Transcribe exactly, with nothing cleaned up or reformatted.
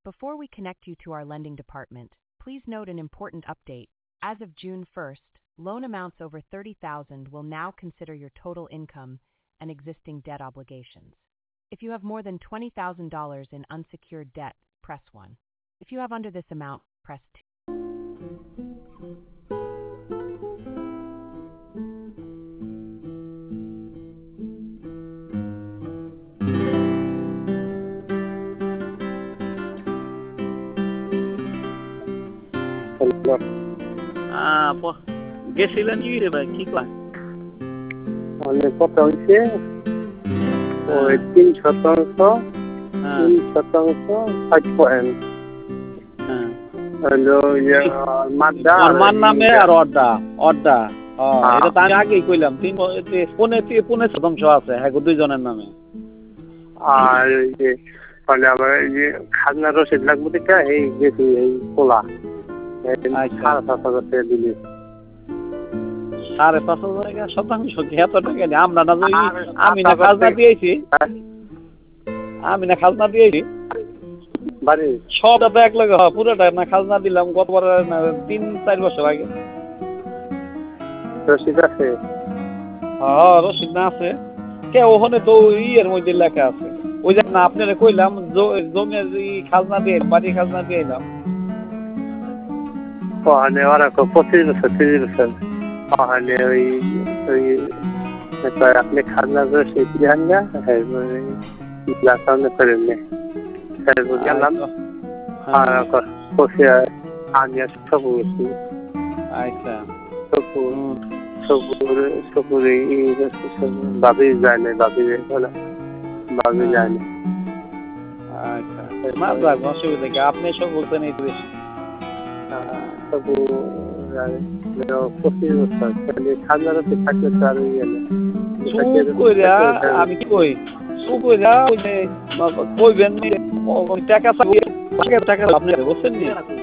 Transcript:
Before we connect you to our lending department, please note an important update. As of June first, loan amounts over thirty thousand dollars will now consider your total income and existing debt obligations. If you have more than twenty thousand dollars in unsecured debt, press one. If you have under this amount, press two. গেছিলেন কি রে ভাই, কি কয়? মানে কত হয়েছে ওই তিন শতাংশ তিন শতাংশ ফাইভ পয়েন্ট মার নামে আর অর্ডা অর্ডা এটা তো আমি আগেই কইলাম তিন পনে পনে শতাংশ আছে হ্যাঁ দুইজনের নামে। আর ওই যে মানে আমার এই যে খাজনা রসিদ লাগবে দেখা এই গেছি এই কোলা সাড়ে সাত হাজার টাকা দিলি। সাড়ে পাঁচ হাজার টাকা শতাংশ কি এত টাকা নেই? আমরা না আমি না খাজনা দিয়েছি আমি না খাজনা দিয়েছি বাড়ি সবটা তো এক লগে হয় পুরোটা না খাজনা দিলাম গতবার তিন চার বছর আগে। রসিদ আছে? হ্যাঁ রসিদ না আছে কে ওখানে তো ইয়ের মধ্যে লেখা আছে ওই যে না আপনারা কইলাম জমির খাজনা দিয়ে বাড়ির খাজনা দিয়ে এলাম ওখানে ওরা পঁচিশ বছর তিরিশ বছর ওখানে ওই ওই আপনি খাজনা রসিদ দেন না সামনে করেন না গেলাম আর বসে আমি সবু গেছি। আচ্ছা সবুর সবুর সবুর ভাবি যায় না ভাবি ভাবি যায় না। আচ্ছা না রাখবো অসুবিধা কি আপনি সব বলতেন এই তো বেশি সবু পঁচিশ বছর খাজনা রসিদ থাকলে তো আর ইয়ে না। আমি কি কই কইবেন টাকা টাকা আপনি বলছেন